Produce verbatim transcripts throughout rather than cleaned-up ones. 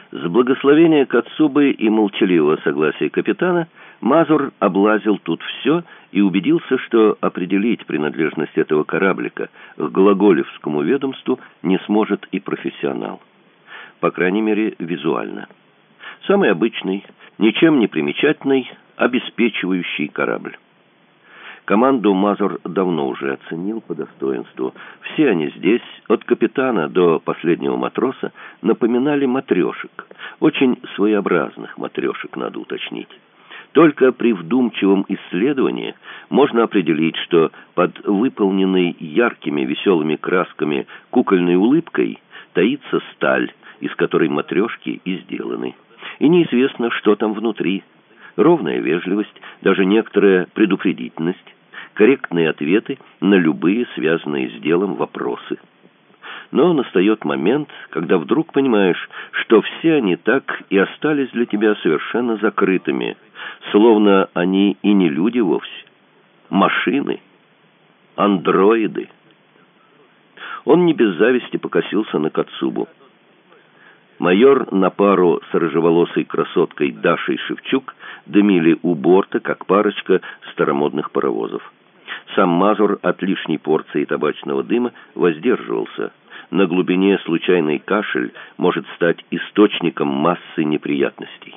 С благословения Кацубы и молчаливого согласия капитана Мазур облазил тут все и убедился, что определить принадлежность этого кораблика к Глаголевскому ведомству не сможет и профессионал. По крайней мере, визуально. Самый обычный, ничем не примечательный, обеспечивающий корабль. Команду Мазур давно уже оценил по достоинству. Все они здесь, от капитана до последнего матроса, напоминали матрешек. Очень своеобразных матрешек, надо уточнить. Только при вдумчивом исследовании можно определить, что под выполненной яркими веселыми красками кукольной улыбкой таится сталь, из которой матрешки и сделаны. И неизвестно, что там внутри. Ровная вежливость, даже некоторая предупредительность, корректные ответы на любые связанные с делом вопросы. Но настает момент, когда вдруг понимаешь, что все они так и остались для тебя совершенно закрытыми, словно они и не люди вовсе. Машины, андроиды. Он не без зависти покосился на Кацубу. Майор на пару с рыжеволосой красоткой Дашей Шевчук дымили у борта, как парочка старомодных паровозов. Сам Мазур от лишней порции табачного дыма воздерживался. На глубине случайный кашель может стать источником массы неприятностей.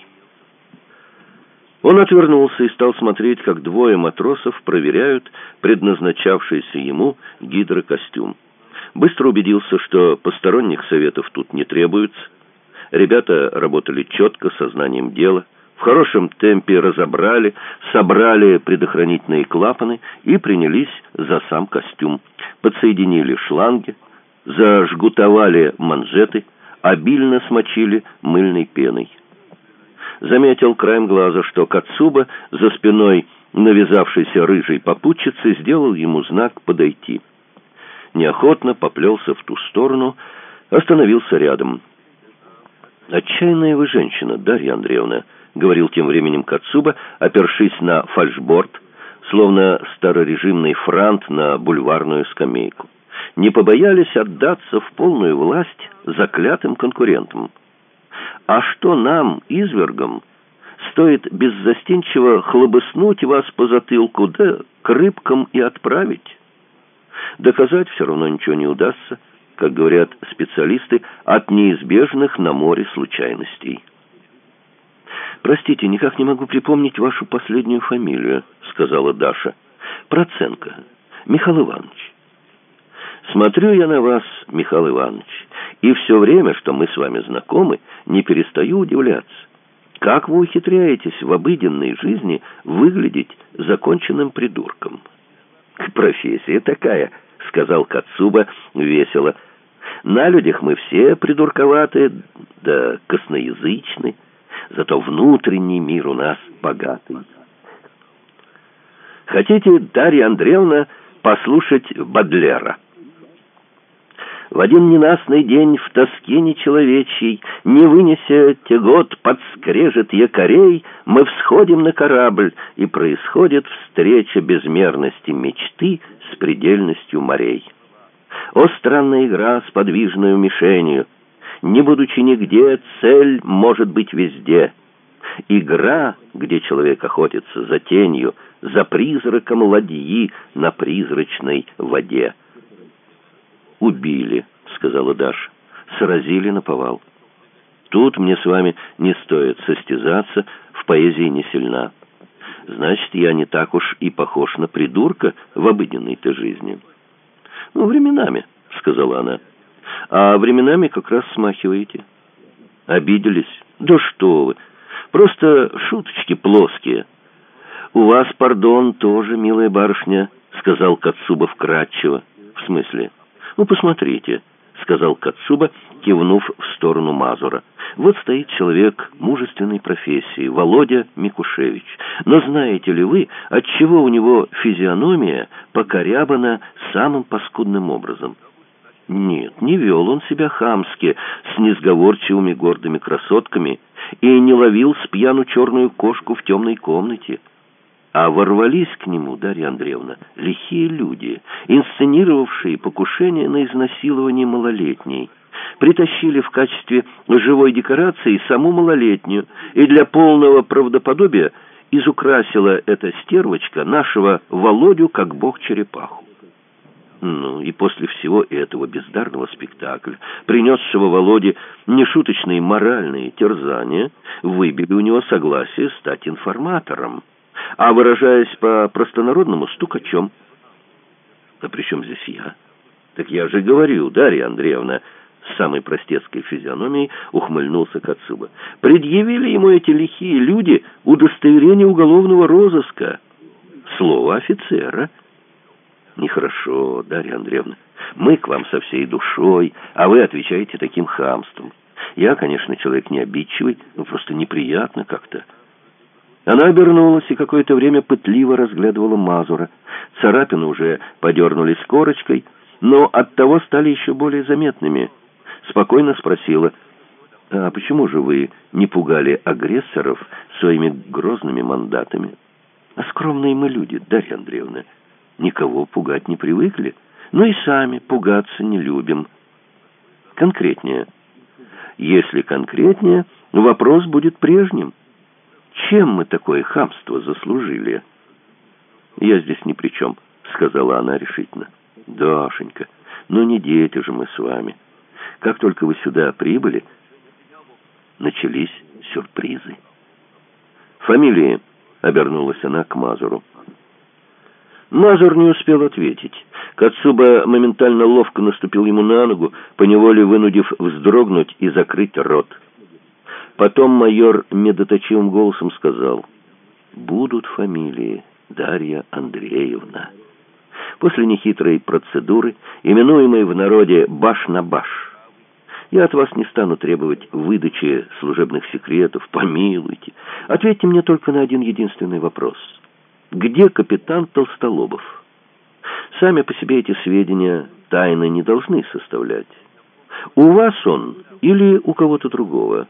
Он отвернулся и стал смотреть, как двое матросов проверяют предназначавшийся ему гидрокостюм. Быстро убедился, что посторонних советов тут не требуется. Ребята работали четко, сознанием дела, в хорошем темпе разобрали, собрали предохранительные клапаны и принялись за сам костюм. Подсоединили шланги, зажгутовали манжеты, обильно смочили мыльной пеной. Заметил краем глаза, что Кацуба за спиной навязавшейся рыжей попутчицы сделал ему знак подойти. Неохотно поплелся в ту сторону, остановился рядом. «Отчаянная вы женщина, Дарья Андреевна», — говорил тем временем Кацуба, опершись на фальшборд, словно старорежимный франт на бульварную скамейку. «Не побоялись отдаться в полную власть заклятым конкурентам. А что нам, извергам, стоит беззастенчиво хлобыснуть вас по затылку, да к рыбкам и отправить? Доказать все равно ничего не удастся, как говорят специалисты, от неизбежных на море случайностей». «Простите, никак не могу припомнить вашу последнюю фамилию», — сказала Даша. «Проценко. Михаил Иванович». «Смотрю я на вас, Михаил Иванович, и все время, что мы с вами знакомы, не перестаю удивляться. Как вы ухитряетесь в обыденной жизни выглядеть законченным придурком?» «Профессия такая», — сказал Кацуба весело. «На людях мы все придурковатые, да косноязычны, зато внутренний мир у нас богатый. Хотите, Дарья Андреевна, послушать Бодлера? В один ненастный день в тоске нечеловечьей, не вынеся тягот под скрежет якорей, мы всходим на корабль, и происходит встреча безмерности мечты с предельностью морей. О, странная игра с подвижной мишенью! Не будучи нигде, цель может быть везде. Игра, где человек охотится за тенью, за призраком ладьи на призрачной воде. «Убили», — сказала Даша, — «сразили наповал. Тут мне с вами не стоит состязаться, в поэзии не сильна. Значит, я не так уж и похож на придурка в обыденной-то жизни». «Ну, временами», — сказала она. «А временами как раз смахиваете». «Обиделись? Да что вы! Просто шуточки плоские». «У вас, пардон, тоже, милая барышня», — сказал Кацуба вкратчиво. «В смысле?» «Ну, посмотрите», — сказал Кацуба, кивнув в сторону Мазура. «Вот стоит человек мужественной профессии, Володя Микушевич. Но знаете ли вы, отчего у него физиономия покорябана самым паскудным образом? Нет, не вел он себя хамски, с несговорчивыми гордыми красотками, и не ловил с пьяну черную кошку в темной комнате. А ворвались к нему, Дарья Андреевна, лихие люди, инсценировавшие покушение на изнасилование малолетней. Притащили в качестве живой декорации саму малолетнюю, и для полного правдоподобия изукрасила эта стервочка нашего Володю как бог-черепаху. Ну, и после всего этого бездарного спектакля, принесшего Володе нешуточные моральные терзания, выбили у него согласие стать информатором, а, выражаясь по-простонародному, стукачом. А при чем здесь я? Так я же говорю, Дарья Андреевна, с самой простецкой физиономией ухмыльнулся Кацуба. Предъявили ему эти лихие люди удостоверение уголовного розыска. Слово офицера. Нехорошо, Дарья Андреевна. Мы к вам со всей душой, а вы отвечаете таким хамством. Я, конечно, человек не обидчивый, но просто неприятно как-то. Она обернулась и какое-то время пытливо разглядывала Мазура. Царапины уже подернулись корочкой, но оттого стали еще более заметными. Спокойно спросила: «А почему же вы не пугали агрессоров своими грозными мандатами?» «А скромные мы люди, Дарья Андреевна. Никого пугать не привыкли, но и сами пугаться не любим. Конкретнее. Если конкретнее, вопрос будет прежним. Чем мы такое хамство заслужили?» «Я здесь ни при чем», — сказала она решительно. «Дашенька, ну не дети же мы с вами. Как только вы сюда прибыли, начались сюрпризы». «Фамилии?» — обернулась она к Мазуру. Мазур не успел ответить. Кацуба моментально ловко наступил ему на ногу, поневоле вынудив вздрогнуть и закрыть рот. Потом майор медоточивым голосом сказал: «Будут фамилии, Дарья Андреевна». После нехитрой процедуры, именуемой в народе «баш на баш», я от вас не стану требовать выдачи служебных секретов, помилуйте. Ответьте мне только на один единственный вопрос. Где капитан Толстолобов? Сами по себе эти сведения тайны не должны составлять. У вас он или у кого-то другого?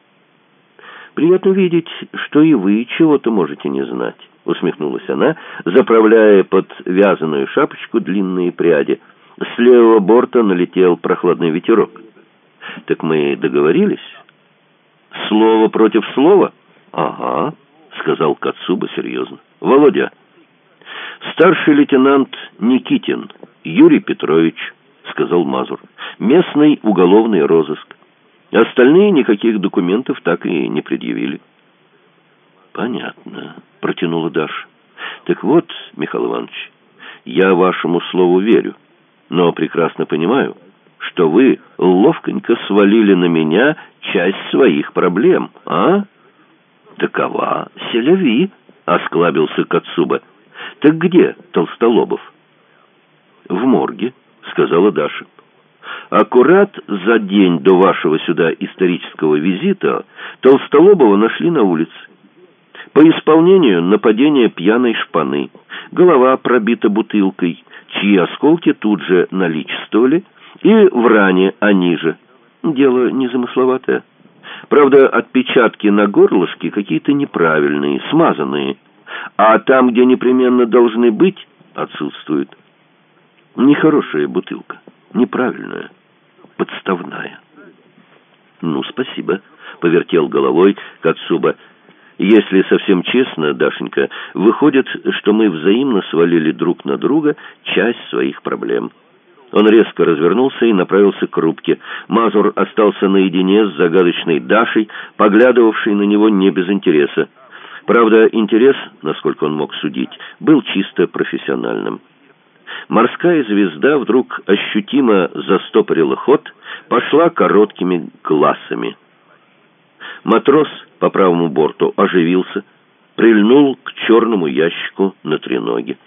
Приятно видеть, что и вы чего-то можете не знать, усмехнулась она, заправляя под вязаную шапочку длинные пряди. С левого борта налетел прохладный ветерок. Так мы договорились? Слово против слова? Ага, сказал Кацуба серьезно. Володя, старший лейтенант Никитин Юрий Петрович, сказал Мазур, местный уголовный розыск. Остальные никаких документов так и не предъявили. Понятно, протянула Даша. Так вот, Михаил Иванович, я вашему слову верю, но прекрасно понимаю, что вы ловконько свалили на меня часть своих проблем, а? Такова селяви, осклабился Кацуба. Так где Толстолобов? В морге, сказала Даша. Аккурат за день до вашего сюда исторического визита Толстолобова нашли на улице. По исполнению нападения пьяной шпаны. Голова пробита бутылкой, чьи осколки тут же наличествовали, и в ране они же. Дело незамысловатое. Правда, отпечатки на горлышке какие-то неправильные, смазанные, а там, где непременно должны быть, отсутствуют. Нехорошая бутылка, неправильная, подставная. «Ну, спасибо», — повертел головой Кацуба. «Если совсем честно, Дашенька, выходит, что мы взаимно свалили друг на друга часть своих проблем». Он резко развернулся и направился к рубке. Мазур остался наедине с загадочной Дашей, поглядывавшей на него не без интереса. Правда, интерес, насколько он мог судить, был чисто профессиональным. Морская звезда вдруг ощутимо застопорила ход, пошла короткими классами. Матрос по правому борту оживился, прильнул к черному ящику на треноге.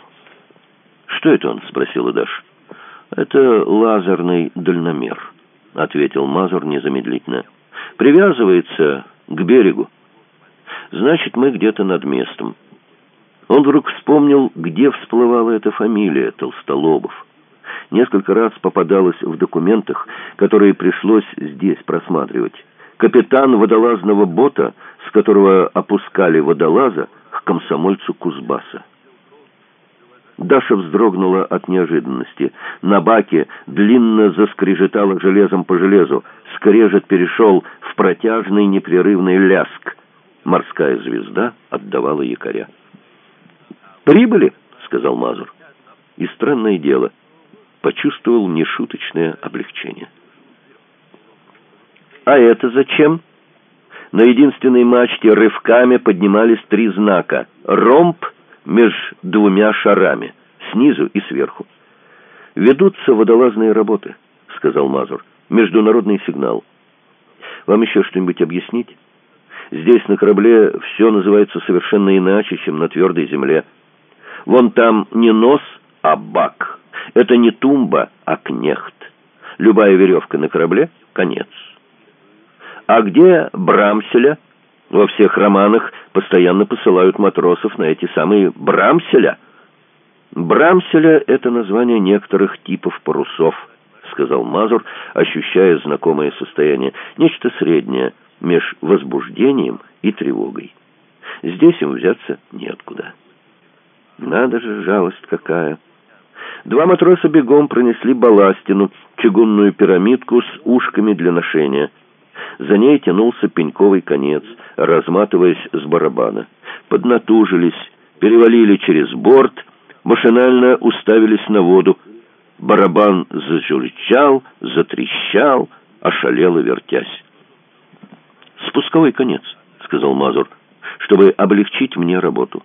«Что это он?» — спросила Даша. «Это лазерный дальномер», — ответил Мазур незамедлительно. «Привязывается к берегу. Значит, мы где-то над местом». Он вдруг вспомнил, где всплывала эта фамилия Толстолобов. Несколько раз попадалась в документах, которые пришлось здесь просматривать. Капитан водолазного бота, с которого опускали водолаза к комсомольцу Кузбасса. Даша вздрогнула от неожиданности. На баке длинно заскрежетало железом по железу. Скрежет перешел в протяжный непрерывный ляск. Морская звезда отдавала якоря. «Прибыли», — сказал Мазур. И странное дело, почувствовал нешуточное облегчение. «А это зачем?» На единственной мачте рывками поднимались три знака. Ромб между двумя шарами, снизу и сверху. «Ведутся водолазные работы», — сказал Мазур. «Международный сигнал. Вам еще что-нибудь объяснить? Здесь на корабле все называется совершенно иначе, чем на твердой земле. Вон там не нос, а бак. Это не тумба, а кнехт. Любая веревка на корабле — конец. А где Брамселя? Во всех романах постоянно посылают матросов на эти самые Брамселя. Брамселя — это название некоторых типов парусов», — сказал Мазур, ощущая знакомое состояние. Нечто среднее меж возбуждением и тревогой. Здесь им взяться неоткуда. Надо же, жалость какая. Два матроса бегом пронесли балластину, чугунную пирамидку с ушками для ношения. За ней тянулся пеньковый конец, разматываясь с барабана. Поднатужились, перевалили через борт, машинально уставились на воду. Барабан зажурчал, затрещал, ошалело вертясь. «Спусковой конец», — сказал Мазур, — «чтобы облегчить мне работу».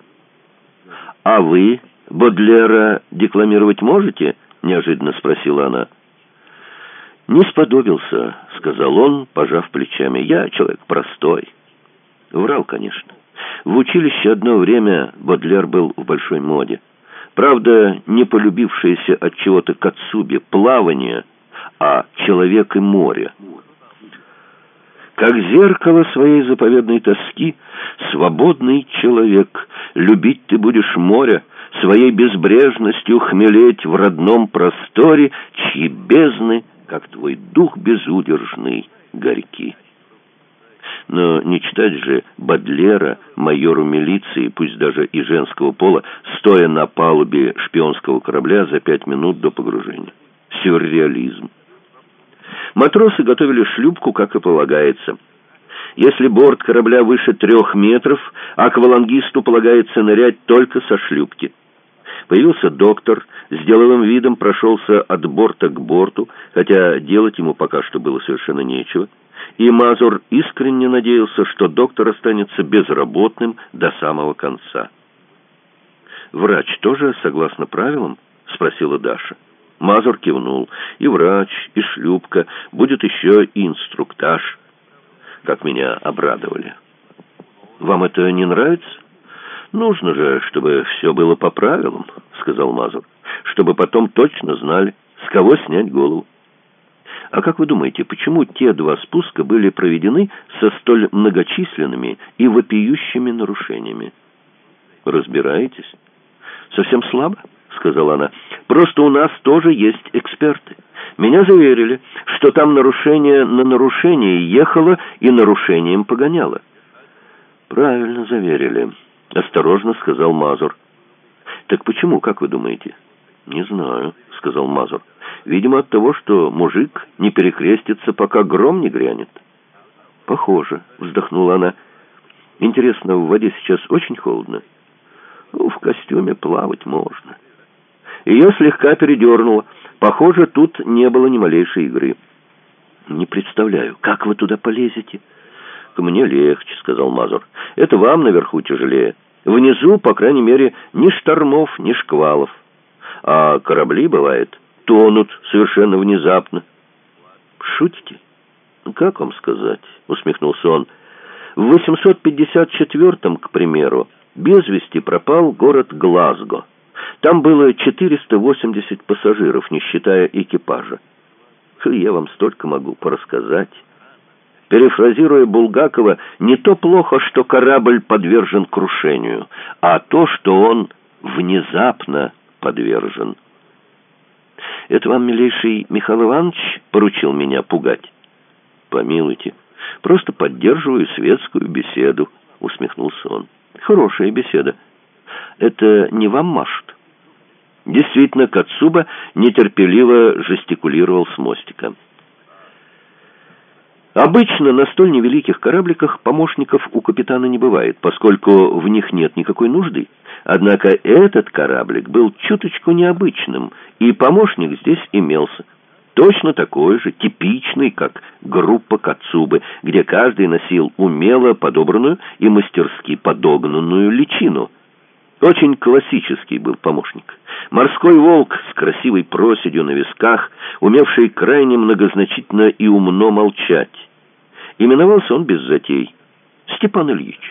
«А вы Бодлера декламировать можете?» — неожиданно спросила она. «Не сподобился», — сказал он, пожав плечами. «Я человек простой». Врал, конечно. В училище одно время Бодлер был в большой моде. Правда, не полюбившееся от чего-то Кацуби плавание, а «Человек и море». Как зеркало своей заповедной тоски, свободный человек, любить ты будешь море, своей безбрежностью хмелеть в родном просторе, чьи бездны, как твой дух безудержный, горьки. Но не читать же Бодлера майору милиции, пусть даже и женского пола, стоя на палубе шпионского корабля за пять минут до погружения. Сюрреализм. Матросы готовили шлюпку, как и полагается. Если борт корабля выше трех метров, аквалангисту полагается нырять только со шлюпки. Появился доктор, с деловым видом прошелся от борта к борту, хотя делать ему пока что было совершенно нечего. И Мазур искренне надеялся, что доктор останется безработным до самого конца. «Врач тоже согласно правилам?» — спросила Даша. Мазур кивнул. «И врач, и шлюпка, будет еще и инструктаж». Как меня обрадовали. «Вам это не нравится?» «Нужно же, чтобы все было по правилам», — сказал Мазур. «Чтобы потом точно знали, с кого снять голову». «А как вы думаете, почему те два спуска были проведены со столь многочисленными и вопиющими нарушениями?» «Разбираетесь?» «Совсем слабо», — сказала она. «Просто у нас тоже есть эксперты. Меня заверили, что там нарушение на нарушение ехало и нарушением погоняло». «Правильно заверили», — осторожно сказал Мазур. «Так почему, как вы думаете?» «Не знаю», — сказал Мазур. «Видимо, от того, что мужик не перекрестится, пока гром не грянет». «Похоже», — вздохнула она. «Интересно, в воде сейчас очень холодно?» «Ну, в костюме плавать можно». Ее слегка передернуло. Похоже, тут не было ни малейшей игры. «Не представляю, как вы туда полезете?» «К мне легче», — сказал Мазур. «Это вам наверху тяжелее. Внизу, по крайней мере, ни штормов, ни шквалов. А корабли, бывает, тонут совершенно внезапно». «Шутите?» «Как вам сказать?» — усмехнулся он. «В восемьсот пятьдесят четвёртом, к примеру, без вести пропал город Глазго. Там было четыреста восемьдесят пассажиров, не считая экипажа. Я вам столько могу порассказать». Перефразируя Булгакова, не то плохо, что корабль подвержен крушению, а то, что он внезапно подвержен. «Это вам, милейший Михаил Иванович, поручил меня пугать?» «Помилуйте, просто поддерживаю светскую беседу», — усмехнулся он. «Хорошая беседа. Это не вам машут?» Действительно, Кацуба нетерпеливо жестикулировал с мостика. Обычно на столь невеликих корабликах помощников у капитана не бывает, поскольку в них нет никакой нужды. Однако этот кораблик был чуточку необычным, и помощник здесь имелся. Точно такой же, типичный, как группа Кацубы, где каждый носил умело подобранную и мастерски подогнанную личину. Очень классический был помощник. Морской волк с красивой проседью на висках, умевший крайне многозначительно и умно молчать. Именовался он без затей — Степан Ильич.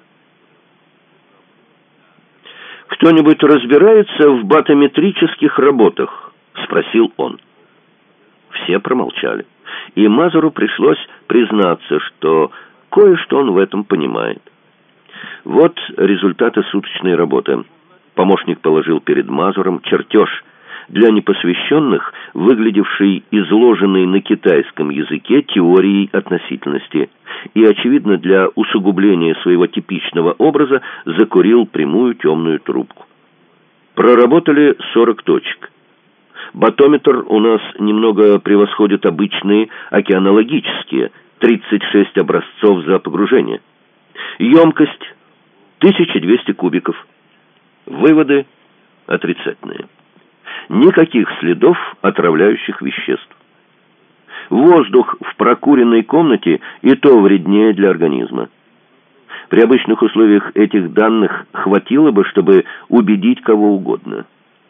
«Кто-нибудь разбирается в батометрических работах?» — спросил он. Все промолчали, и Мазуру пришлось признаться, что кое-что он в этом понимает. Вот результаты суточной работы. Помощник положил перед Мазуром чертеж, для непосвященных, выглядевший изложенный на китайском языке теорией относительности, и, очевидно, для усугубления своего типичного образа закурил прямую темную трубку. Проработали сорок точек. Батометр у нас немного превосходит обычные океанологические, тридцать шесть образцов за погружение. Емкость тысяча двести кубиков. Выводы отрицательные. Никаких следов отравляющих веществ. Воздух в прокуренной комнате и то вреднее для организма. При обычных условиях этих данных хватило бы, чтобы убедить кого угодно.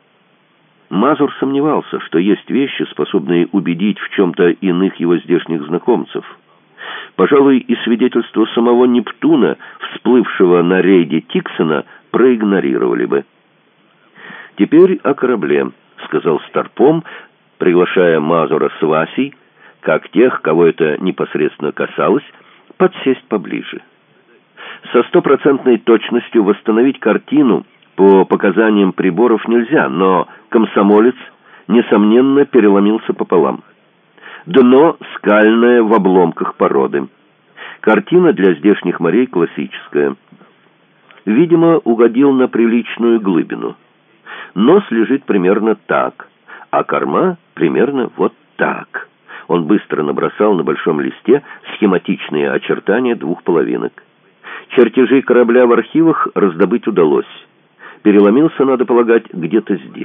Мазур сомневался, что есть вещи, способные убедить в чем-то иных его здешних знакомцев. Пожалуй, и свидетельство самого Нептуна, всплывшего на рейде Тиксона, проигнорировали бы. «Теперь о корабле», — сказал Старпом, приглашая Мазура с Васей, как тех, кого это непосредственно касалось, подсесть поближе. Со стопроцентной точностью восстановить картину по показаниям приборов нельзя, но комсомолец, несомненно, переломился пополам. Дно скальное в обломках породы. Картина для здешних морей классическая. Видимо, угодил на приличную глубину. Нос лежит примерно так, а корма примерно вот так. Он быстро набросал на большом листе схематичные очертания двух половинок. Чертежи корабля в архивах раздобыть удалось. Переломился, надо полагать, где-то здесь.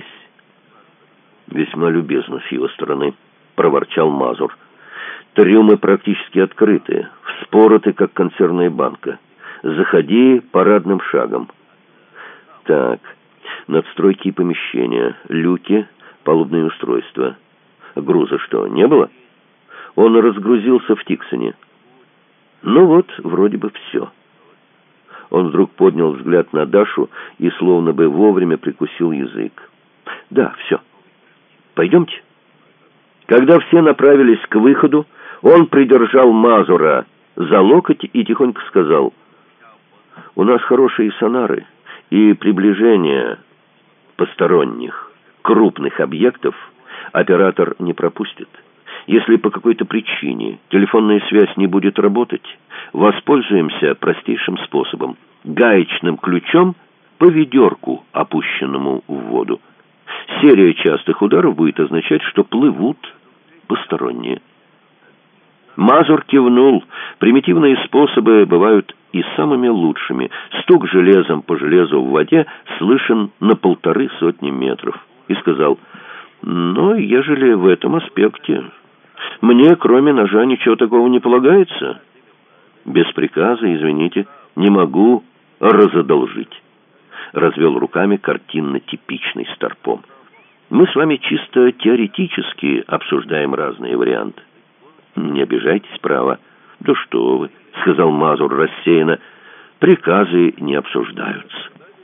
«Весьма любезно с его стороны», — проворчал Мазур. «Трюмы практически открыты, вспороты, как консервная банка. Заходи парадным шагом». Так, надстройки и помещения, люки, палубные устройства. Груза что, не было? Он разгрузился в Тиксоне. Ну вот, вроде бы все. Он вдруг поднял взгляд на Дашу и словно бы вовремя прикусил язык. «Да, все. Пойдемте». Когда все направились к выходу, он придержал Мазура за локоть и тихонько сказал: «У нас хорошие сонары, и приближение посторонних, крупных объектов оператор не пропустит. Если по какой-то причине телефонная связь не будет работать, воспользуемся простейшим способом — гаечным ключом по ведерку, опущенному в воду. Серия частых ударов будет означать, что плывут посторонние». Мазур кивнул. Примитивные способы бывают и самыми лучшими. Стук железом по железу в воде слышен на полторы сотни метров. И сказал: «Но ежели в этом аспекте мне, кроме ножа, ничего такого не полагается? Без приказа, извините, не могу разодолжить». Развел руками картинно-типичный Старпом. «Мы с вами чисто теоретически обсуждаем разные варианты». «Не обижайтесь, право». «Да что вы», — сказал Мазур рассеянно, — «приказы не обсуждаются».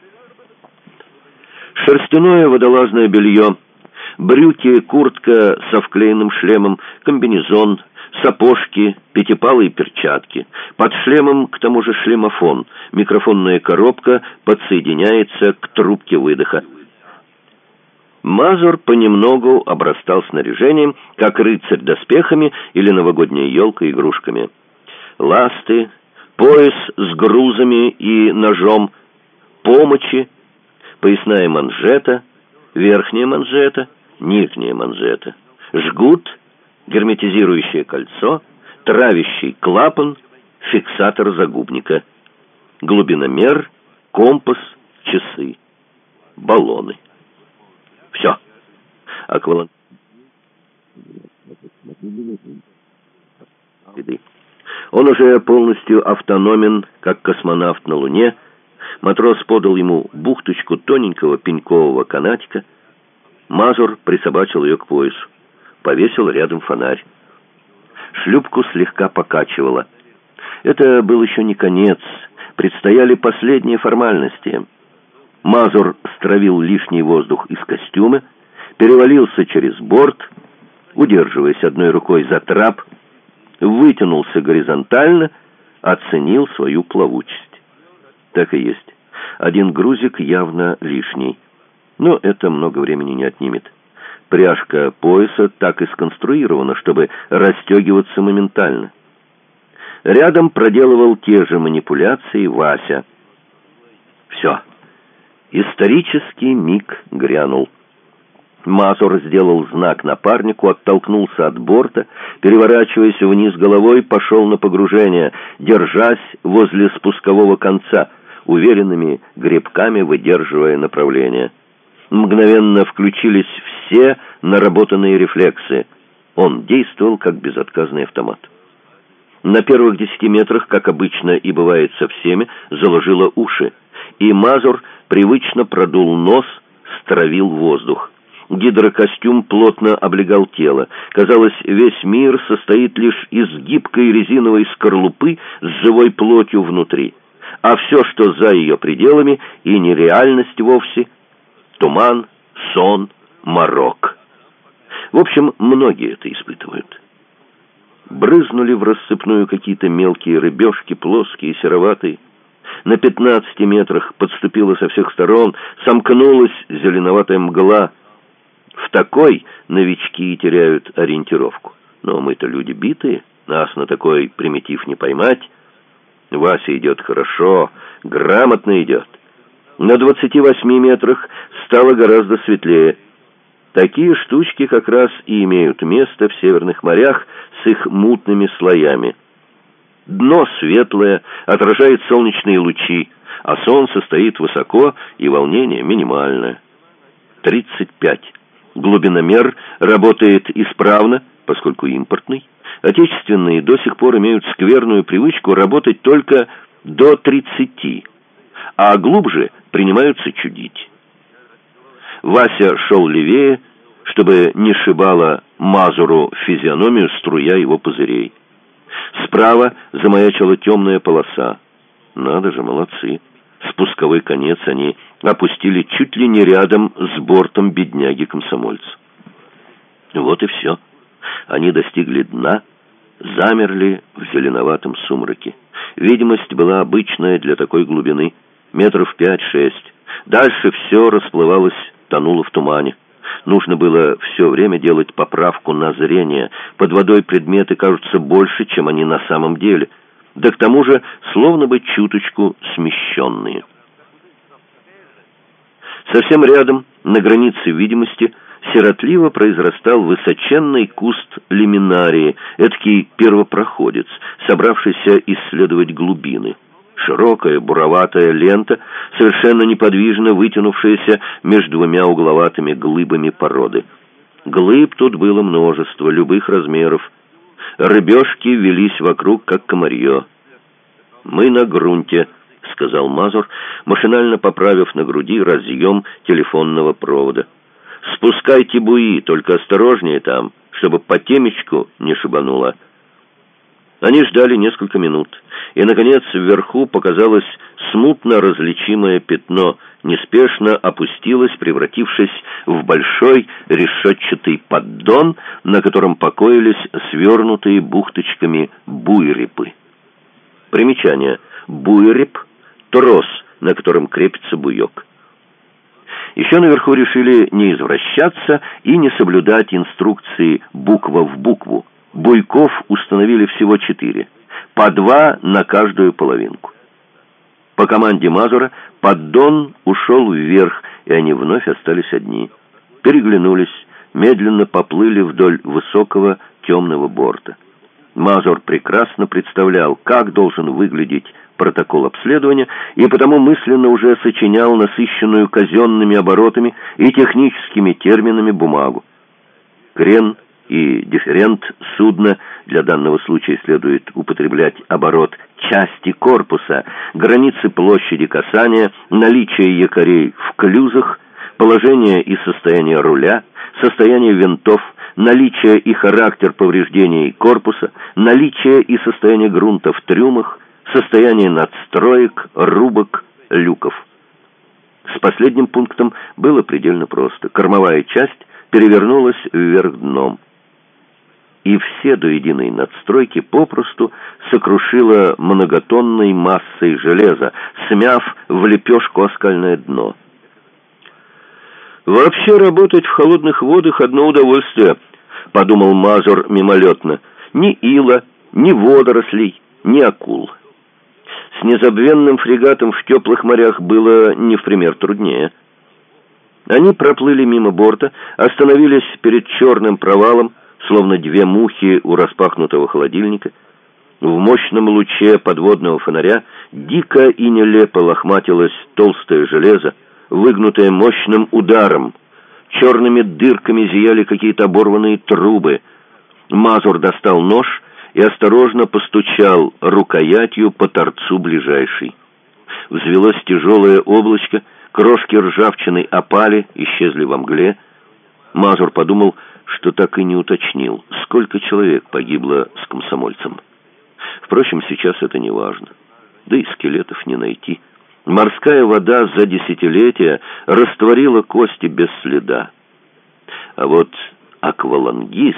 Шерстяное водолазное белье, брюки, куртка со вклеенным шлемом, комбинезон, сапожки, пятипалые перчатки. Под шлемом, к тому же, шлемофон. Микрофонная коробка подсоединяется к трубке выдоха. Мазур понемногу обрастал снаряжением, как рыцарь доспехами или новогодняя елка игрушками. Ласты, пояс с грузами и ножом, помощи, поясная манжета, верхняя манжета, нижняя манжета, жгут, герметизирующее кольцо, травящий клапан, фиксатор загубника, глубиномер, компас, часы, баллоны. Все. Акваланг... Он уже полностью автономен, как космонавт на Луне. Матрос подал ему бухточку тоненького пенькового канатика. Мазур присобачил ее к поясу. Повесил рядом фонарь. Шлюпку слегка покачивало. Это был еще не конец. Предстояли последние формальности. Мазур стравил лишний воздух из костюма, перевалился через борт, удерживаясь одной рукой за трап, вытянулся горизонтально, оценил свою плавучесть. Так и есть. Один грузик явно лишний. Но это много времени не отнимет. Пряжка пояса так и сконструирована, чтобы расстегиваться моментально. Рядом проделывал те же манипуляции Вася. Все. Исторический миг грянул. Мазур сделал знак напарнику, оттолкнулся от борта, переворачиваясь вниз головой, пошел на погружение, держась возле спускового конца, уверенными гребками выдерживая направление. Мгновенно включились все наработанные рефлексы. Он действовал как безотказный автомат. На первых десяти метрах, как обычно и бывает со всеми, заложило уши, и Мазур привычно продул нос, стравил воздух. Гидрокостюм плотно облегал тело. Казалось, весь мир состоит лишь из гибкой резиновой скорлупы с живой плотью внутри. А все, что за ее пределами, и нереальность вовсе — туман, сон, морок. В общем, многие это испытывают. Брызнули в рассыпную какие-то мелкие рыбешки, плоские, сероватые. На пятнадцати метрах подступила со всех сторон, сомкнулась зеленоватая мгла. В такой новички теряют ориентировку. Но мы-то люди битые, нас на такой примитив не поймать. Вася идет хорошо, грамотно идет. На двадцати восьми метрах стало гораздо светлее. Такие штучки как раз и имеют место в северных морях с их мутными слоями. Дно светлое, отражает солнечные лучи, а солнце стоит высоко, и волнение минимальное. тридцать пять. Глубиномер работает исправно, поскольку импортный. Отечественные до сих пор имеют скверную привычку работать только до тридцати, а глубже принимаются чудить. Вася шел левее, чтобы не шибала Мазуру физиономию струя его пузырей. Справа замаячила темная полоса. Надо же, молодцы. Спусковой конец они опустили чуть ли не рядом с бортом бедняги-комсомольца. Вот и все. Они достигли дна, замерли в зеленоватом сумраке. Видимость была обычная для такой глубины, метров пять-шесть. Дальше все расплывалось, тонуло в тумане. Нужно было все время делать поправку на зрение. Под водой предметы кажутся больше, чем они на самом деле. Да к тому же, словно бы чуточку смещенные. Совсем рядом, на границе видимости, сиротливо произрастал высоченный куст лиминарии, эдакий первопроходец, собравшийся исследовать глубины. Широкая буроватая лента, совершенно неподвижно вытянувшаяся между двумя угловатыми глыбами породы. Глыб тут было множество, любых размеров. Рыбешки велись вокруг, как комарье. «Мы на грунте», — сказал Мазур, машинально поправив на груди разъем телефонного провода. «Спускайте буи, только осторожнее там, чтобы по темечку не шибануло». Они ждали несколько минут, и, наконец, вверху показалось смутно различимое пятно, неспешно опустилось, превратившись в большой решетчатый поддон, на котором покоились свернутые бухточками буйрипы. Примечание. Буйрип — трос, на котором крепится буек. Еще наверху решили не извращаться и не соблюдать инструкции буква в букву. Буйков установили всего четыре, по два на каждую половинку. По команде Мазура поддон ушел вверх, и они вновь остались одни. переглянулись, медленно поплыли вдоль высокого темного борта. Мазур прекрасно представлял, как должен выглядеть протокол обследования, и потому мысленно уже сочинял насыщенную казенными оборотами и техническими терминами бумагу. Крен и дифферент судна, для данного случая следует употреблять оборот части корпуса, границы площади касания, наличие якорей в клюзах, положение и состояние руля, состояние винтов, наличие и характер повреждений корпуса, наличие и состояние грунта в трюмах, состояние надстроек, рубок, люков. С последним пунктом было предельно просто. Кормовая часть перевернулась вверх дном, и все до единой надстройки попросту сокрушило многотонной массой железа, смяв в лепешку оскальное дно. «Вообще работать в холодных водах — одно удовольствие», — подумал Мазур мимолетно. «Ни ила, ни водорослей, ни акул». С незабвенным фрегатом в теплых морях было не в пример труднее. Они проплыли мимо борта, остановились перед черным провалом, словно две мухи у распахнутого холодильника. В мощном луче подводного фонаря дико и нелепо лохматилось толстое железо, выгнутое мощным ударом. Черными дырками зияли какие-то оборванные трубы. Мазур достал нож и осторожно постучал рукоятью по торцу ближайшей. Взвелось тяжелое облачко, крошки ржавчины опали, исчезли во мгле. Мазур подумал, что так и не уточнил, сколько человек погибло с комсомольцем. Впрочем, сейчас это не важно. Да и скелетов не найти. Морская вода за десятилетия растворила кости без следа. А вот аквалангист...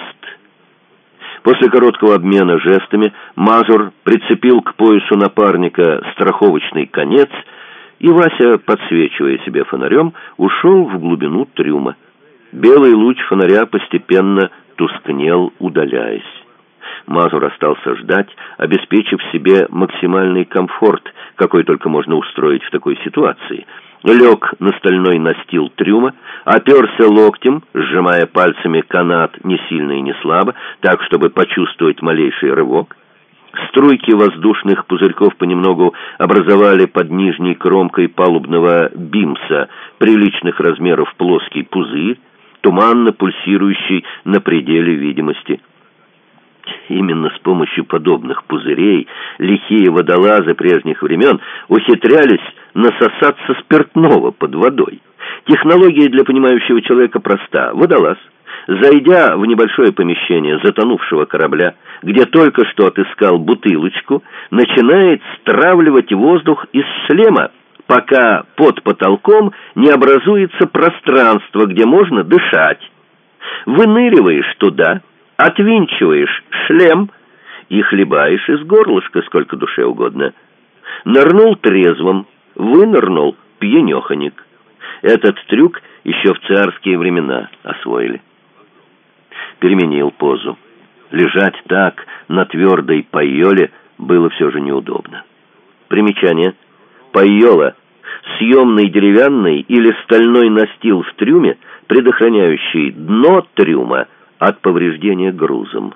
После короткого обмена жестами Мазур прицепил к поясу напарника страховочный конец, и Вася, подсвечивая себе фонарем, ушел в глубину трюма. Белый луч фонаря постепенно тускнел, удаляясь. Мазур остался ждать, обеспечив себе максимальный комфорт, какой только можно устроить в такой ситуации. Лег на стальной настил трюма, оперся локтем, сжимая пальцами канат не сильно и не слабо, так, чтобы почувствовать малейший рывок. Струйки воздушных пузырьков понемногу образовали под нижней кромкой палубного бимса приличных размеров плоский пузырь, туманно пульсирующий на пределе видимости. Именно с помощью подобных пузырей лихие водолазы прежних времен ухитрялись насосаться спиртного под водой. Технология для понимающего человека проста. Водолаз, зайдя в небольшое помещение затонувшего корабля, где только что отыскал бутылочку, начинает стравливать воздух из шлема, пока под потолком не образуется пространство, где можно дышать. Выныриваешь туда, отвинчиваешь шлем и хлебаешь из горлышка сколько душе угодно. Нырнул трезвым, вынырнул пьянеханик. Этот трюк еще в царские времена освоили. Переменил позу. Лежать так на твердой пайоле было все же неудобно. Примечание. Пайола — съемный деревянный или стальной настил в трюме, предохраняющий дно трюма от повреждения грузом.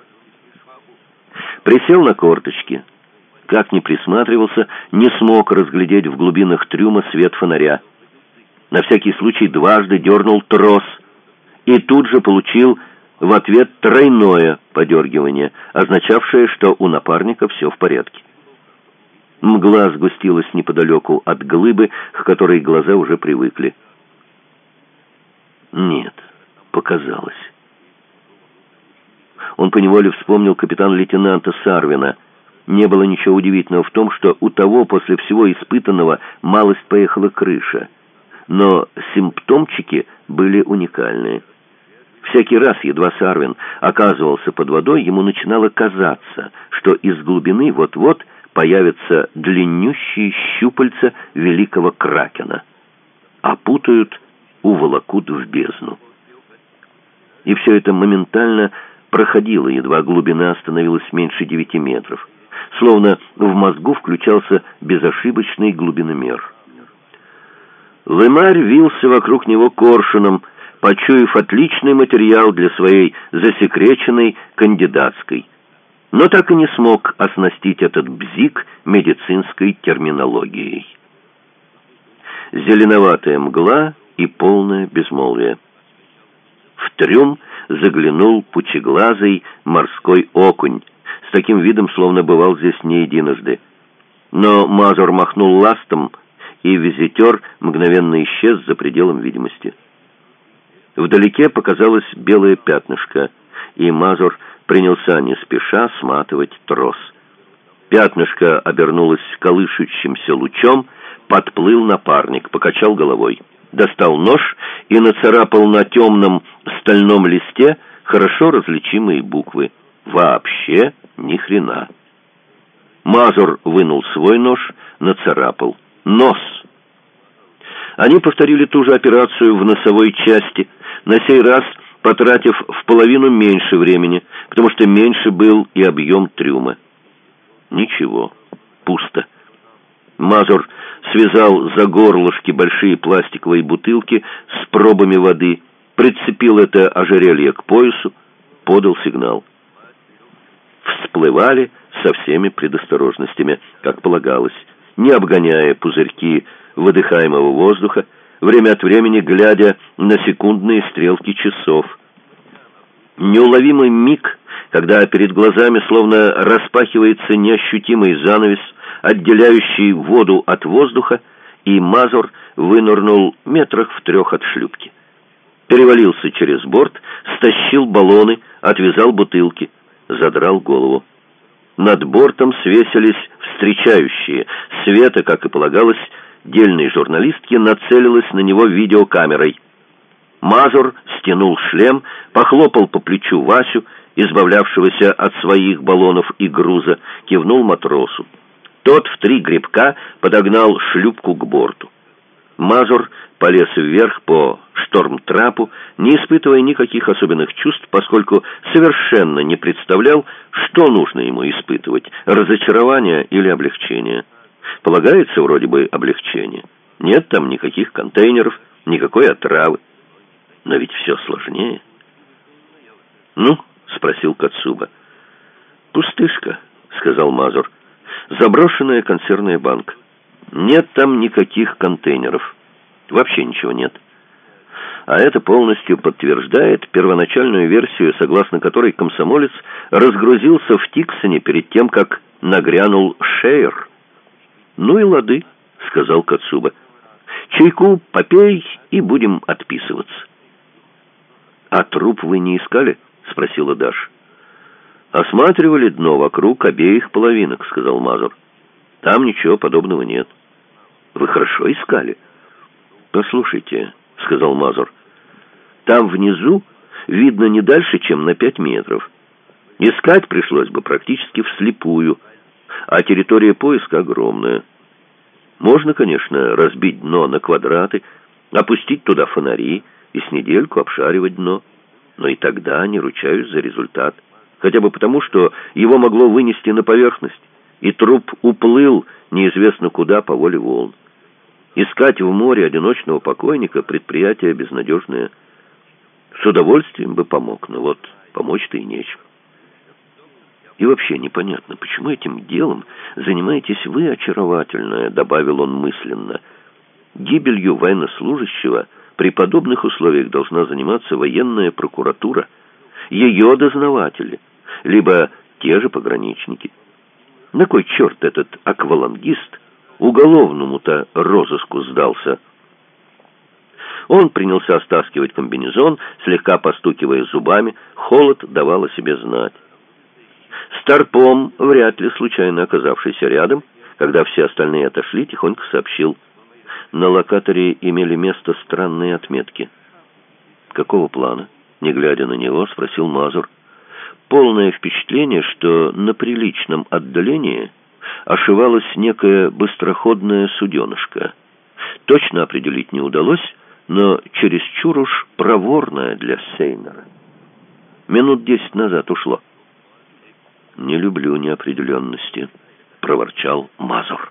Присел на корточки. Как ни присматривался, не смог разглядеть в глубинах трюма свет фонаря. На всякий случай дважды дернул трос и тут же получил в ответ тройное подергивание, означавшее, что у напарника все в порядке. Мгла сгустилась неподалеку от глыбы, к которой глаза уже привыкли. Нет, показалось. Он поневоле вспомнил капитан-лейтенанта Сарвина. Не было ничего удивительного в том, что у того после всего испытанного малость поехала крыша. Но симптомчики были уникальные. Всякий раз, едва Сарвин оказывался под водой, ему начинало казаться, что из глубины вот-вот появятся длиннющие щупальца великого кракена, опутают, уволокут в бездну. И все это моментально проходило, едва глубина становилась меньше девяти метров. Словно в мозгу включался безошибочный глубиномер. Лымарь вился вокруг него коршуном, почуяв отличный материал для своей засекреченной кандидатской, но так и не смог оснастить этот бзик медицинской терминологией. Зеленоватая мгла и полное безмолвие. В трюм заглянул пучеглазый морской окунь, с таким видом, словно бывал здесь не единожды. Но Мазур махнул ластом, и визитер мгновенно исчез за пределом видимости. Вдалеке показалось белое пятнышко, и Мазур принялся не спеша сматывать трос. Пятнышко обернулось колышущимся лучом, подплыл напарник, покачал головой, достал нож и нацарапал на темном стальном листе хорошо различимые буквы. Вообще ни хрена. Мазур вынул свой нож, нацарапал. Нос. Они повторили ту же операцию в носовой части, на сей раз потратив в половину меньше времени, потому что меньше был и объем трюма. Ничего. Пусто. Мазур связал за горлышки большие пластиковые бутылки с пробами воды, прицепил это ожерелье к поясу, подал сигнал. Всплывали со всеми предосторожностями, как полагалось, не обгоняя пузырьки выдыхаемого воздуха, время от времени глядя на секундные стрелки часов. Неуловимый миг, когда перед глазами словно распахивается неощутимый занавес, отделяющий воду от воздуха, и Мазур вынырнул метрах в трех от шлюпки. Перевалился через борт, стащил баллоны, отвязал бутылки, задрал голову. Над бортом свесились встречающие. Света, как и полагалось, дельной журналистке нацелилась на него видеокамерой. Мазур стянул шлем, похлопал по плечу Васю, избавлявшегося от своих баллонов и груза, кивнул матросу. Тот в три гребка подогнал шлюпку к борту. Мазур полез вверх по штормтрапу, не испытывая никаких особенных чувств, поскольку совершенно не представлял, что нужно ему испытывать — разочарование или облегчение. Полагается вроде бы облегчение. Нет там никаких контейнеров, никакой отравы. Но ведь все сложнее. «Ну?» — спросил Кацуба. «Пустышка», — сказал Мазур. «Заброшенная консервная банка. Нет там никаких контейнеров. Вообще ничего нет. А это полностью подтверждает первоначальную версию, согласно которой комсомолец разгрузился в Тиксоне перед тем, как нагрянул Шейер». «Ну и лады», — сказал Кацуба. «Чайку попей, и будем отписываться». «А труп вы не искали?» — спросила Даша. «Осматривали дно вокруг обеих половинок», — сказал Мазур. «Там ничего подобного нет». «Вы хорошо искали?» «Послушайте», — сказал Мазур, — «там внизу видно не дальше, чем на пять метров. Искать пришлось бы практически вслепую, а территория поиска огромная. Можно, конечно, разбить дно на квадраты, опустить туда фонари и с недельку обшаривать дно, но и тогда не ручаюсь за результат, хотя бы потому, что его могло вынести на поверхность, и труп уплыл неизвестно куда по воле волн. Искать в море одиночного покойника — предприятие безнадежное. С удовольствием бы помог, но вот помочь-то и нечем. И вообще непонятно, почему этим делом занимаетесь вы, очаровательная», — добавил он мысленно. «Гибелью военнослужащего при подобных условиях должна заниматься военная прокуратура, ее дознаватели, либо те же пограничники. На кой черт этот аквалангист уголовному-то розыску сдался?» Он принялся стаскивать комбинезон, слегка постукивая зубами. Холод давал о себе знать. Старпом, вряд ли случайно оказавшийся рядом, когда все остальные отошли, тихонько сообщил: на локаторе имели место странные отметки. «Какого плана?» — не глядя на него, спросил Мазур. «Полное впечатление, что на приличном отдалении ошивалась некая быстроходная суденышка. Точно определить не удалось, но чересчур уж проворная для Сейнера. Минут десять назад ушло». «Не люблю неопределенности», — проворчал Мазур.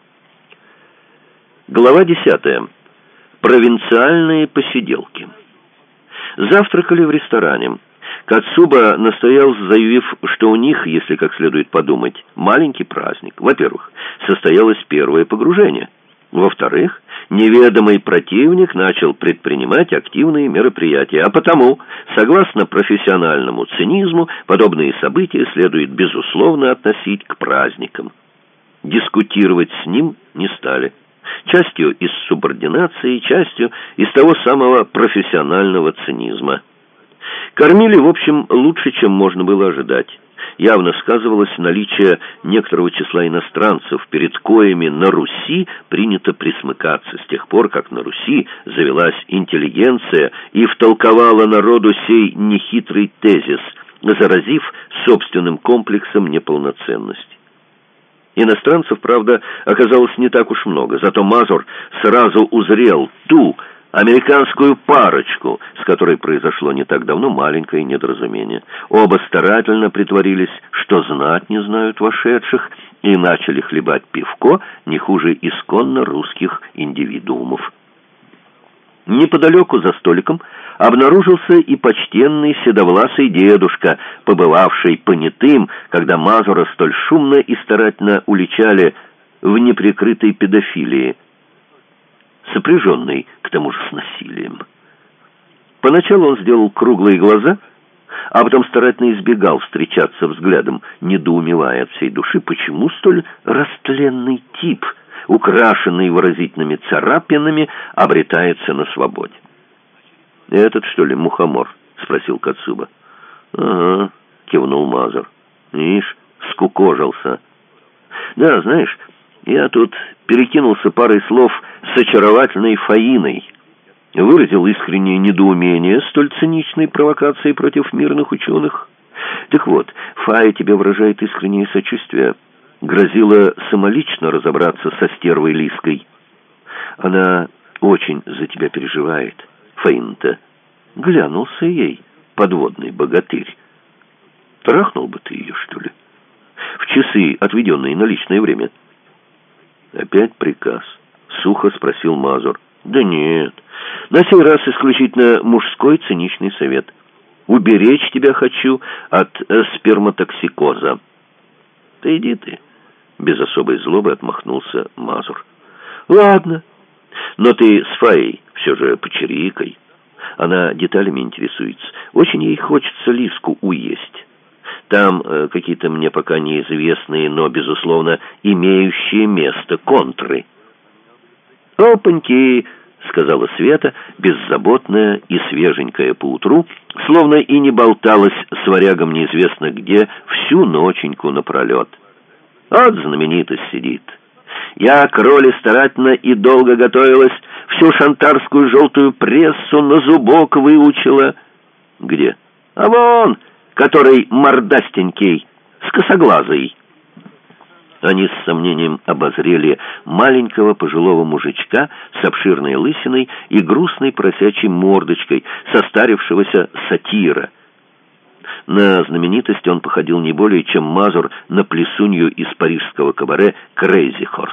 Глава десятая. Провинциальные посиделки. Завтракали в ресторане. Кацуба настоял, заявив, что у них, если как следует подумать, маленький праздник. Во-первых, состоялось первое погружение. Во-вторых, неведомый противник начал предпринимать активные мероприятия, а потому, согласно профессиональному цинизму, подобные события следует безусловно относить к праздникам. Дискутировать с ним не стали. Частью из субординации, частью из того самого профессионального цинизма. Кормили, в общем, лучше, чем можно было ожидать. Явно сказывалось наличие некоторого числа иностранцев, перед коими на Руси принято присмыкаться с тех пор, как на Руси завелась интеллигенция и втолковала народу сей нехитрый тезис, заразив собственным комплексом неполноценности. Иностранцев, правда, оказалось не так уж много, зато Мазур сразу узрел ту американскую парочку, с которой произошло не так давно маленькое недоразумение. Оба старательно притворились, что знать не знают вошедших, и начали хлебать пивко не хуже исконно русских индивидуумов. Неподалеку за столиком обнаружился и почтенный седовласый дедушка, побывавший понятым, когда Мазура столь шумно и старательно уличали в неприкрытой педофилии, сопряженный, к тому же, с насилием. Поначалу он сделал круглые глаза, а потом старательно избегал встречаться взглядом, недоумевая от всей души, почему столь растленный тип, украшенный выразительными царапинами, обретается на свободе. «Этот, что ли, мухомор?» — спросил Кацуба. «Ага», — кивнул Мазур. «Ишь, скукожился. Да, знаешь, я тут перекинулся парой слов с очаровательной Фаиной, выразил искреннее недоумение столь циничной провокации против мирных ученых. Так вот, Фая тебе выражает искреннее сочувствие. Грозила самолично разобраться со стервой Лиской. Она очень за тебя переживает, Фаина-то. Глянулся ей, подводный богатырь. Трахнул бы ты ее, что ли? В часы, отведенные на личное время». «Опять приказ?» — сухо спросил Мазур. «Да нет. На сей раз исключительно мужской циничный совет. Уберечь тебя хочу от э, сперматоксикоза». «Да иди ты», — без особой злобы отмахнулся Мазур. «Ладно, но ты с Фаей все же почирикай. Она деталями интересуется. Очень ей хочется Лиску уесть. Там э, какие-то мне пока неизвестные, но, безусловно, имеющие место контры». «Опаньки!» — сказала Света, беззаботная и свеженькая поутру, словно и не болталась с варягом неизвестно где всю ноченьку напролет. «Вот знаменитость сидит. Я к роли старательно и долго готовилась, всю шантарскую желтую прессу на зубок выучила». «Где?» «А вон, который мордастенький, с косоглазой». Они с сомнением обозрели маленького пожилого мужичка с обширной лысиной и грустной просячей мордочкой, состарившегося сатира. На знаменитость он походил не более, чем Мазур на плесунью из парижского кабаре «Крейзи Хорс».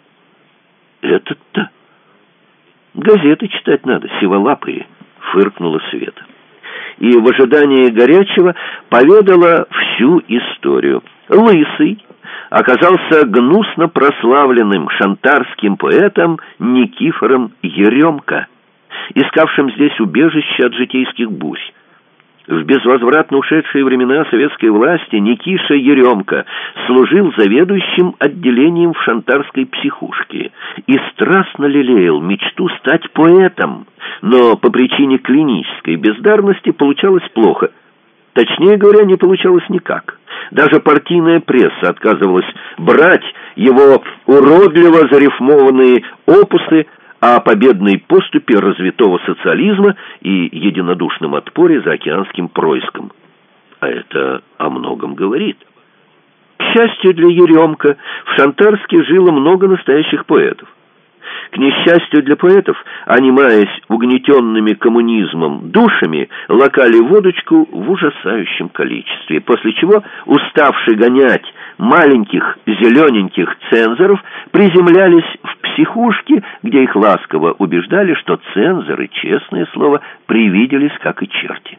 «Этот-то? Газеты читать надо, сиволапые», — фыркнула Света. И в ожидании горячего поведала всю историю. Лысый оказался гнусно прославленным шантарским поэтом Никифором Еремко, искавшим здесь убежище от житейских бурь. В безвозвратно ушедшие времена советской власти Никиша Еремко служил заведующим отделением в шантарской психушке и страстно лелеял мечту стать поэтом, но по причине клинической бездарности получалось плохо. Точнее говоря, не получалось никак. Даже партийная пресса отказывалась брать его уродливо зарифмованные опусы о победной поступе развитого социализма и единодушном отпоре заокеанским происком. А это о многом говорит. К счастью для Еремка, в Шантарске жило много настоящих поэтов. К несчастью для поэтов, они, маясь угнетенными коммунизмом душами, лакали водочку в ужасающем количестве, после чего, уставшие гонять маленьких зелененьких цензоров, приземлялись в психушки, где их ласково убеждали, что цензоры, честное слово, привиделись, как и черти.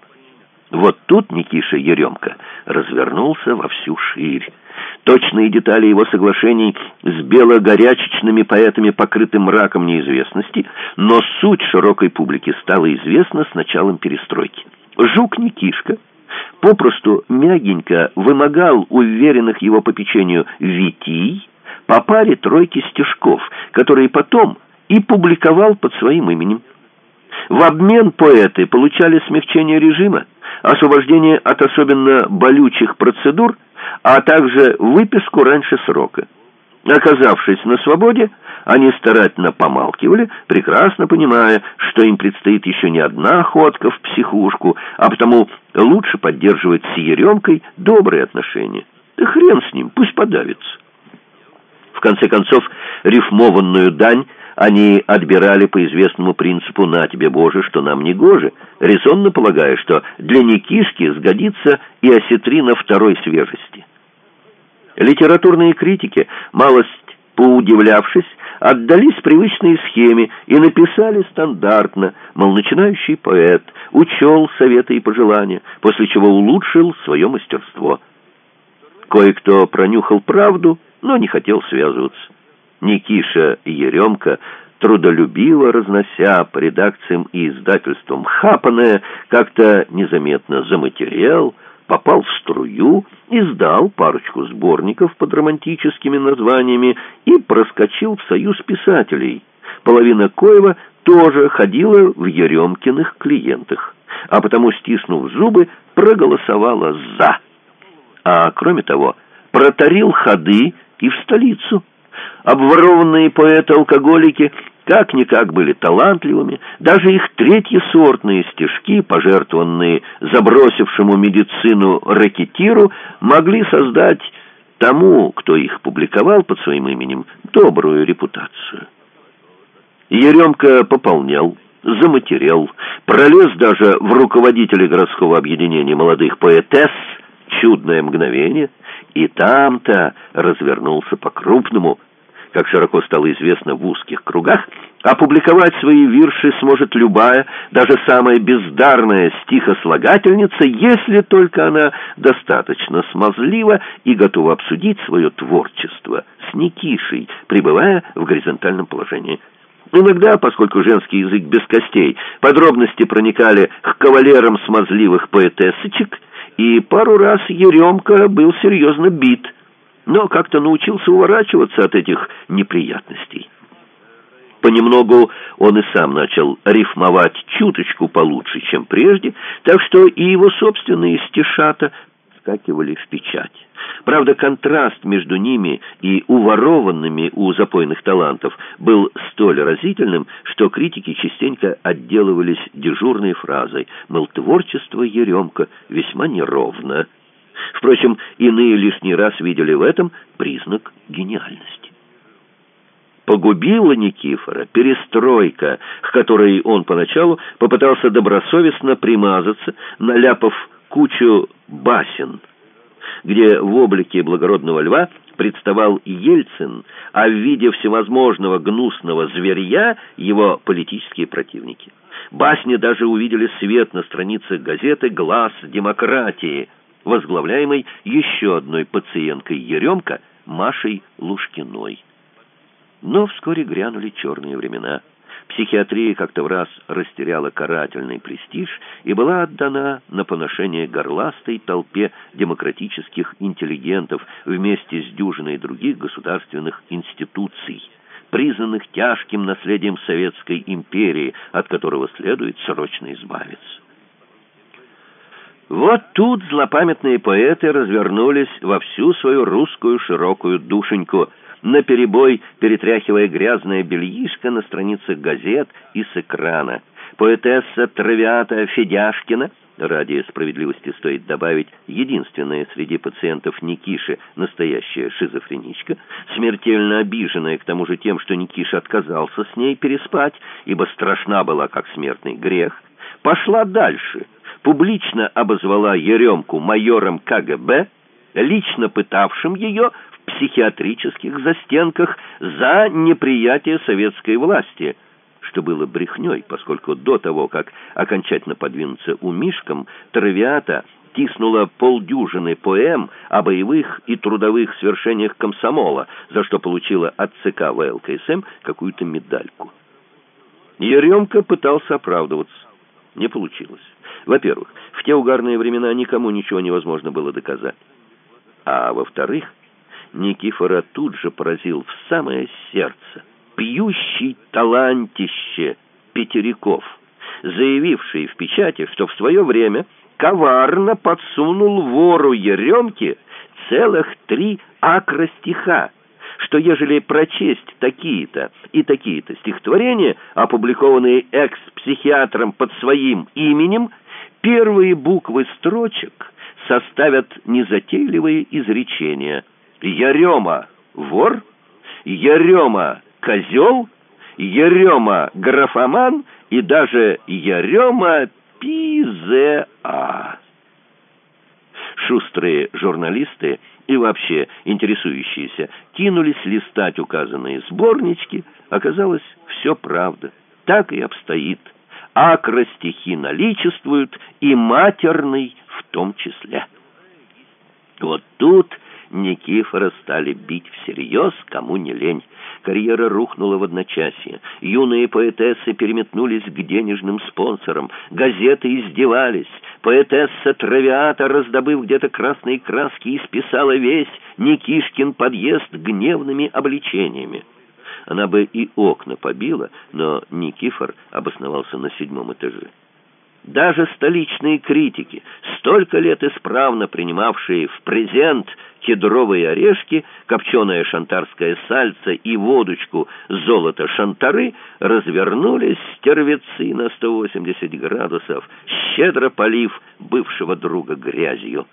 Вот тут Никиша Еремка развернулся во всю ширь. Точные детали его соглашений с белогорячечными поэтами покрыты мраком неизвестности, но суть широкой публике стала известна с началом перестройки. Жук Никишка попросту мягенько вымогал уверенных его попечению витий по паре тройки стишков, которые потом и публиковал под своим именем. В обмен поэты получали смягчение режима, освобождение от особенно болючих процедур, а также выписку раньше срока. Оказавшись на свободе, они старательно помалкивали, прекрасно понимая, что им предстоит еще не одна ходка в психушку, а потому лучше поддерживать с Еремкой добрые отношения. Да хрен с ним, пусть подавится. В конце концов, рифмованную дань они отбирали по известному принципу «на тебе, Боже, что нам не гоже», резонно полагая, что для Никишки сгодится и осетрина второй свежести. Литературные критики, малость поудивлявшись, отдались привычной схеме и написали стандартно, мол, начинающий поэт учел советы и пожелания, после чего улучшил свое мастерство. Кое-кто пронюхал правду, но не хотел связываться. Никиша Еремка, трудолюбиво разнося по редакциям и издательствам хапанное, как-то незаметно заматерел, попал в струю, издал парочку сборников под романтическими названиями и проскочил в союз писателей, половина коего тоже ходила в Еремкиных клиентах, а потому, стиснув зубы, проголосовала «за». А кроме того, протарил ходы и в столицу. Обворованные поэты-алкоголики как-никак были талантливыми, даже их третьесортные стишки, пожертвованные забросившему медицину рэкетиру, могли создать тому, кто их публиковал под своим именем, добрую репутацию. Еремка пополнял, заматерел, пролез даже в руководителя городского объединения молодых поэтесс, чудное мгновение, и там-то развернулся по-крупному. Как широко стало известно в узких кругах, опубликовать свои вирши сможет любая, даже самая бездарная стихослагательница, если только она достаточно смазлива и готова обсудить свое творчество с Никишей, пребывая в горизонтальном положении. Иногда, поскольку женский язык без костей, подробности проникали к кавалерам смазливых поэтессочек, и пару раз Еремка был серьезно бит, но как-то научился уворачиваться от этих неприятностей. Понемногу он и сам начал рифмовать чуточку получше, чем прежде, так что и его собственные стишата вскакивали в печать. Правда, контраст между ними и уворованными у запойных талантов был столь разительным, что критики частенько отделывались дежурной фразой, мол, творчество Еремка весьма неровно. Впрочем, иные лишний раз видели в этом признак гениальности. Погубила Никифора перестройка, к которой он поначалу попытался добросовестно примазаться, наляпав кучу басен, где в облике благородного льва представал Ельцин, а в виде всевозможного гнусного зверья его политические противники. Басни даже увидели свет на страницах газеты «Глаз демократии», возглавляемой еще одной пациенткой Еремка Машей Лушкиной. Но вскоре грянули черные времена. Психиатрия как-то в раз растеряла карательный престиж и была отдана на поношение горластой толпе демократических интеллигентов вместе с дюжиной других государственных институций, признанных тяжким наследием Советской империи, от которого следует срочно избавиться. Вот тут злопамятные поэты развернулись во всю свою русскую широкую душеньку, наперебой перетряхивая грязное бельишко на страницах газет и с экрана. Поэтесса Травиата Федяшкина, ради справедливости стоит добавить, единственная среди пациентов Никиши настоящая шизофреничка, смертельно обиженная к тому же тем, что Никиша отказался с ней переспать, ибо страшна была как смертный грех, пошла дальше, публично обозвала Еремку майором ка гэ бэ, лично пытавшим ее в психиатрических застенках за неприятие советской власти, что было брехней, поскольку до того, как окончательно подвинуться умишкам, Травиата тиснула полдюжины поэм о боевых и трудовых свершениях комсомола, за что получила от ЦК вэ эл ка эс эм какую-то медальку. Еремка пытался оправдываться. Не получилось. Во-первых, в те угарные времена никому ничего невозможно было доказать. А во-вторых, Никифора тут же поразил в самое сердце пьющий талантище Петериков, заявивший в печати, что в свое время коварно подсунул вору Еремке целых три акростиха, что ежели прочесть такие-то и такие-то стихотворения, опубликованные экс-психиатром под своим именем, первые буквы строчек составят незатейливые изречения: Ерема — вор, Ерема — козел, Ерема — графоман и даже Ерема — пизеа. Шустрые журналисты и вообще интересующиеся кинулись листать указанные сборнички. Оказалось, все правда. Так и обстоит. Акростихи наличествуют, и матерный в том числе. Вот тут Никифора стали бить всерьез, кому не лень. Карьера рухнула в одночасье. Юные поэтессы переметнулись к денежным спонсорам. Газеты издевались. Поэтесса Травиата, раздобыв где-то красные краски, исписала весь Никишкин подъезд гневными обличениями. Она бы и окна побила, но Никифор обосновался на седьмом этаже. Даже столичные критики, столько лет исправно принимавшие в презент кедровые орешки, копченое шантарское сальце и водочку золото шантары, развернулись стервецы на сто восемьдесят градусов, щедро полив бывшего друга грязью.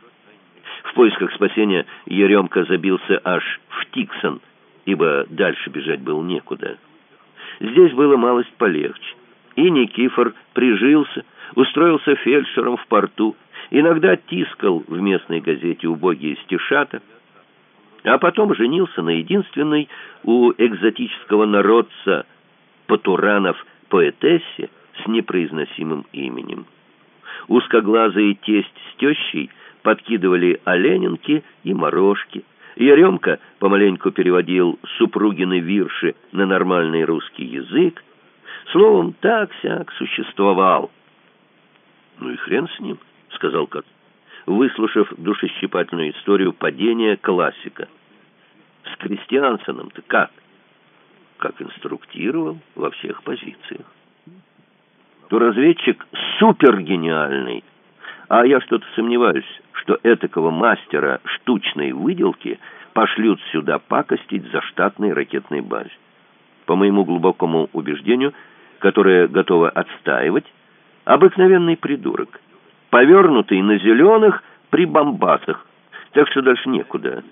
В поисках спасения Еремка забился аж в Тиксон, ибо дальше бежать было некуда. Здесь было малость полегче. И Никифор прижился, устроился фельдшером в порту, иногда тискал в местной газете убогие стишата, а потом женился на единственной у экзотического народца Потуранов поэтессе с непроизносимым именем. Узкоглазые тесть с тещей подкидывали оленинки и морожки. Еремка помаленьку переводил супругины вирши на нормальный русский язык. Словом, так-сяк существовал. «Ну и хрен с ним», — сказал Кот, выслушав душещипательную историю падения классика. «С Кристиансеном-то как?» «Как инструктировал во всех позициях». «То разведчик супергениальный, а я что-то сомневаюсь, что этакого мастера штучной выделки пошлют сюда пакостить за штатной ракетной базе. По моему глубокому убеждению, которое готово отстаивать, обыкновенный придурок, повернутый на зеленых прибамбасах, так что дальше некуда.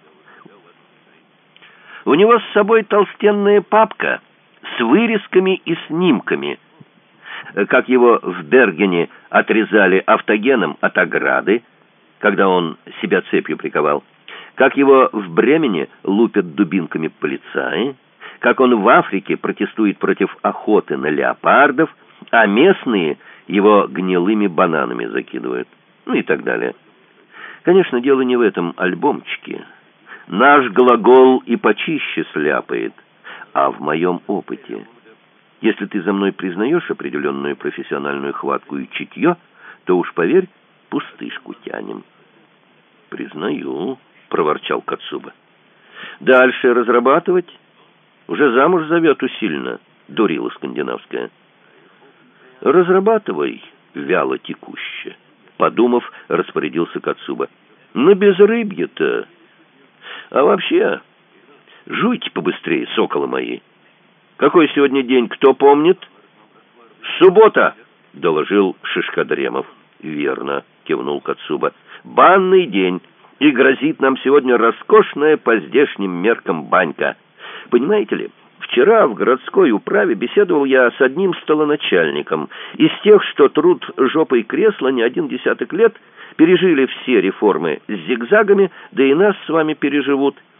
У него с собой толстенная папка с вырезками и снимками, как его в Бергене отрезали автогеном от ограды, когда он себя цепью приковал, как его в Бремене лупят дубинками полицаи, как он в Африке протестует против охоты на леопардов, а местные его гнилыми бананами закидывают, ну и так далее. Конечно, дело не в этом альбомчике. Наш глагол и почище сляпает, а в моем опыте. Если ты за мной признаешь определенную профессиональную хватку и чутье, то уж поверь, пустышку тянем. «Признаю», — проворчал Кацуба. «Дальше разрабатывать? Уже замуж зовет усильно», — дурила скандинавская. «Разрабатывай, вяло текуще», — подумав, распорядился Кацуба. «На безрыбье-то. А вообще, жуйте побыстрее, соколы мои. Какой сегодня день, кто помнит?» «Суббота», — доложил Шишкадремов. «Верно», — кивнул Кацуба. «Банный день, и грозит нам сегодня роскошная по здешним меркам банька. Понимаете ли, вчера в городской управе беседовал я с одним столоначальником из тех, что труд жопой кресла не один десяток лет, пережили все реформы с зигзагами, да и нас с вами переживут.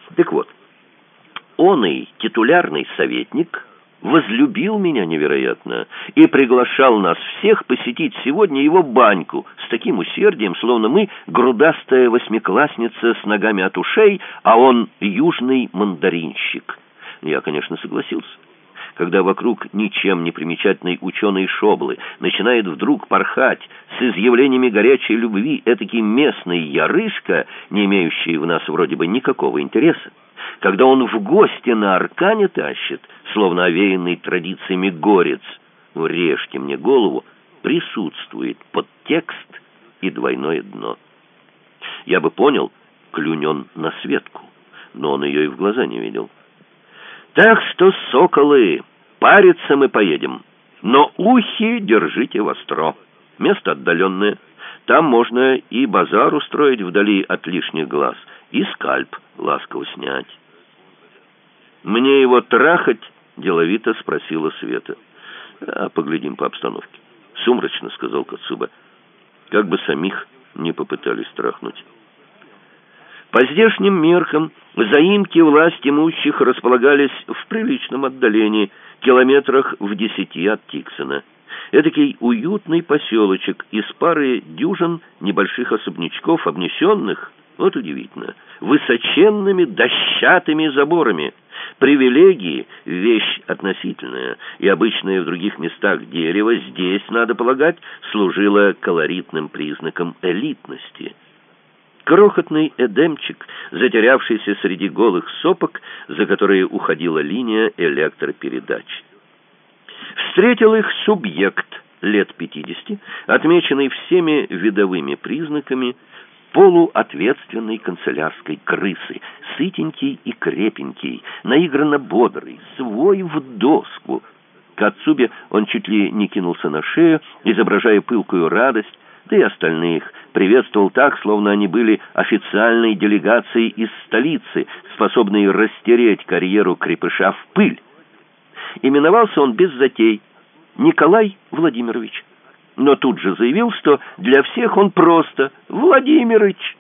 Так вот, он и титулярный советник возлюбил меня невероятно и приглашал нас всех посетить сегодня его баньку с таким усердием, словно мы грудастая восьмиклассница с ногами от ушей, а он южный мандаринщик. Я, конечно, согласился. Когда вокруг ничем не примечательной ученой шоблы начинает вдруг порхать с изъявлениями горячей любви этакий местный ярышка, не имеющий в нас вроде бы никакого интереса, когда он в гости на аркане тащит, словно овеянный традициями горец, режьте мне голову, присутствует подтекст и двойное дно. Я бы понял, клюнен на Светку, но он ее и в глаза не видел. Так что, соколы, париться мы поедем, но ухи держите востро. Место отдаленное, там можно и базар устроить вдали от лишних глаз, и скальп ласково снять. «Мне его трахать?» — деловито спросила Света. «А поглядим по обстановке», — сумрачно сказал Кацуба. «Как бы самих не попытались трахнуть». По здешним меркам заимки власть имущих располагались в приличном отдалении, километрах в десяти от Тиксона. Эдакий уютный поселочек из пары дюжин небольших особнячков, обнесенных, вот удивительно, высоченными дощатыми заборами. Привилегии — вещь относительная, и обычное в других местах дерево здесь, надо полагать, служило колоритным признаком элитности. Крохотный эдемчик, затерявшийся среди голых сопок, за которые уходила линия электропередач. Встретил их субъект лет пятидесяти, отмеченный всеми видовыми признаками полуответственной канцелярской крысы, сытенький и крепенький, наигранно бодрый, свой в доску. К Кацубе он чуть ли не кинулся на шею, изображая пылкую радость, да и остальных приветствовал так, словно они были официальной делегацией из столицы, способной растереть карьеру крепыша в пыль. Именовался он без затей Николай Владимирович, но тут же заявил, что для всех он просто Владимирыч.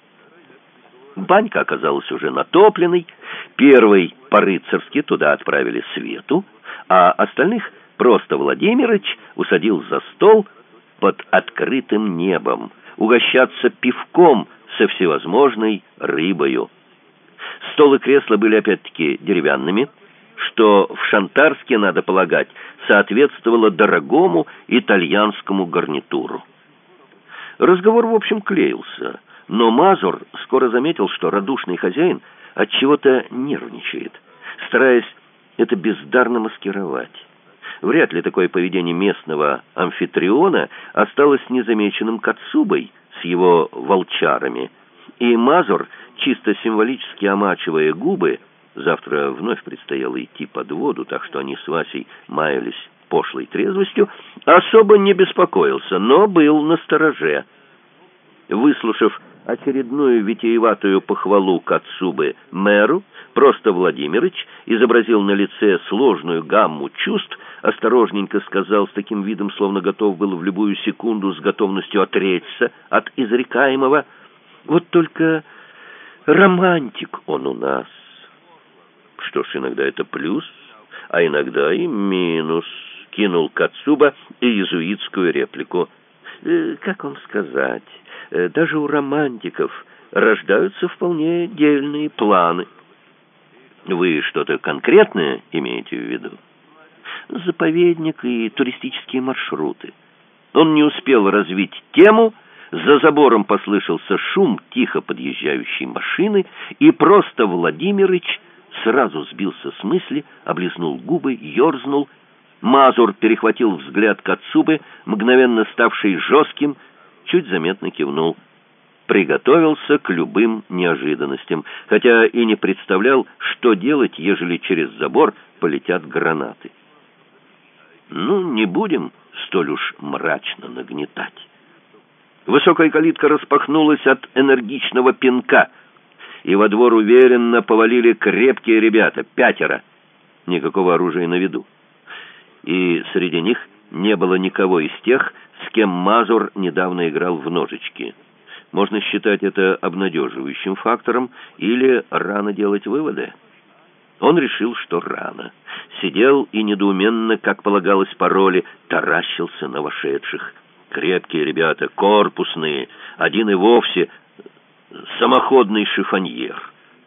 Банька оказалась уже натопленной, первой по-рыцарски туда отправили Свету, а остальных просто Владимирыч усадил за стол под открытым небом, угощаться пивком со всевозможной рыбою. Стол и кресла были опять-таки деревянными, что в Шантарске, надо полагать, соответствовало дорогому итальянскому гарнитуру. Разговор, в общем, клеился, но Мазур скоро заметил, что радушный хозяин отчего-то нервничает, стараясь это бездарно маскировать. Вряд ли такое поведение местного амфитриона осталось незамеченным Кацубой с его волчарами, и Мазур, чисто символически омачивая губы, завтра вновь предстояло идти под воду, так что они с Васей маялись пошлой трезвостью, особо не беспокоился, но был настороже. Выслушав очередную витиеватую похвалу Кацубы мэру, просто Владимирыч изобразил на лице сложную гамму чувств, осторожненько сказал с таким видом, словно готов был в любую секунду с готовностью отречься от изрекаемого: «Вот только романтик он у нас». Что ж, иногда это плюс, а иногда и минус, кинул Кацуба и иезуитскую реплику. Э, как вам сказать, э, даже у романтиков рождаются вполне дельные планы. Вы что-то конкретное имеете в виду? Заповедник и туристические маршруты. Он не успел развить тему, за забором послышался шум тихо подъезжающей машины, и просто Владимирыч сразу сбился с мысли, облизнул губы, ерзнул. Мазур перехватил взгляд Кацубы, мгновенно ставший жестким, чуть заметно кивнул. Приготовился к любым неожиданностям, хотя и не представлял, что делать, ежели через забор полетят гранаты. Ну, не будем столь уж мрачно нагнетать. Высокая калитка распахнулась от энергичного пинка, и во двор уверенно повалили крепкие ребята, пятеро. Никакого оружия на виду. И среди них не было никого из тех, с кем Мазур недавно играл в ножички. Можно считать это обнадеживающим фактором или рано делать выводы. Он решил, что рано. Сидел и недоуменно, как полагалось по роли, таращился на вошедших. Крепкие ребята, корпусные, один и вовсе самоходный шифоньер.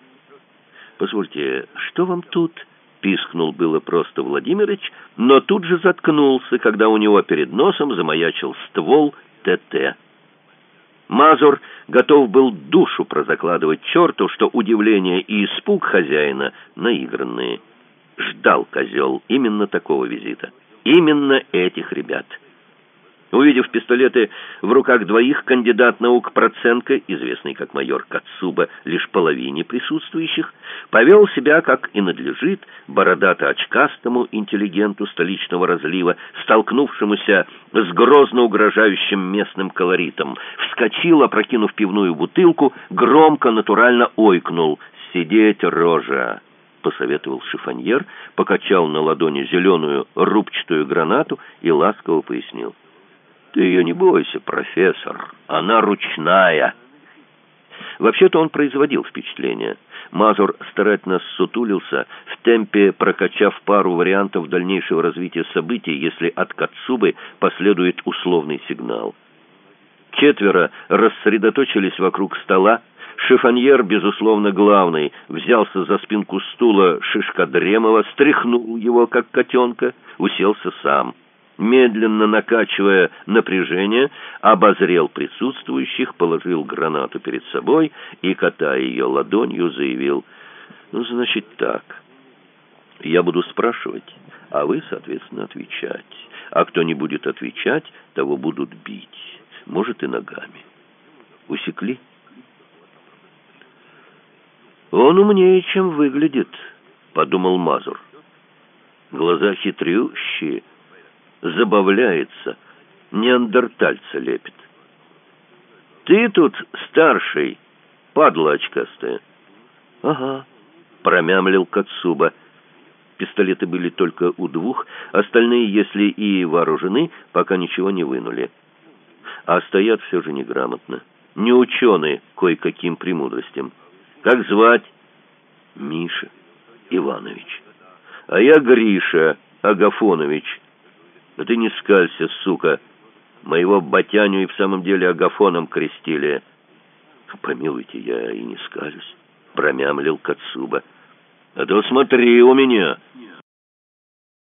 «Позвольте, что вам тут?» — пискнул было просто Владимирыч, но тут же заткнулся, когда у него перед носом замаячил ствол ТТ. Мазур готов был душу прозакладывать черту, что удивление и испуг хозяина наигранные. Ждал козел именно такого визита, именно этих ребят. Увидев пистолеты в руках двоих, кандидат наук Проценко, известный как майор Кацуба лишь половине присутствующих, повел себя, как и надлежит, бородато-очкастому интеллигенту столичного разлива, столкнувшемуся с грозно угрожающим местным колоритом. Вскочил, опрокинув пивную бутылку, громко, натурально ойкнул. «Сидеть, рожа!» — посоветовал шифоньер, покачал на ладони зеленую рубчатую гранату и ласково пояснил. «Ты ее не бойся, профессор, она ручная». Вообще-то он производил впечатление. Мазур старательно ссутулился, в темпе прокачав пару вариантов дальнейшего развития событий, если от Кацубы последует условный сигнал. Четверо рассредоточились вокруг стола. Шифоньер, безусловно главный, взялся за спинку стула Шишкодремова, стряхнул его, как котенка, уселся сам. Медленно накачивая напряжение, обозрел присутствующих, положил гранату перед собой и, катая ее ладонью, заявил: «Ну, значит так, я буду спрашивать, а вы, соответственно, отвечать. А кто не будет отвечать, того будут бить, может, и ногами. Усекли?» «Он умнее, чем выглядит», — подумал Мазур. «Глаза хитрющие, забавляется, неандертальца лепит. Ты тут старший, падла очкастая». «Ага», — промямлил Кацуба. Пистолеты были только у двух, остальные, если и вооружены, пока ничего не вынули. А стоят все же неграмотно, не ученые кое-каким премудростям. «Как звать?» «Миша Иванович». «А я Гриша Агафонович». «Да ты не скалься, сука. Моего батяню и в самом деле Агафоном крестили». «Помилуйте, я и не скалюсь», — промямлил Кацуба. «А то смотри у меня».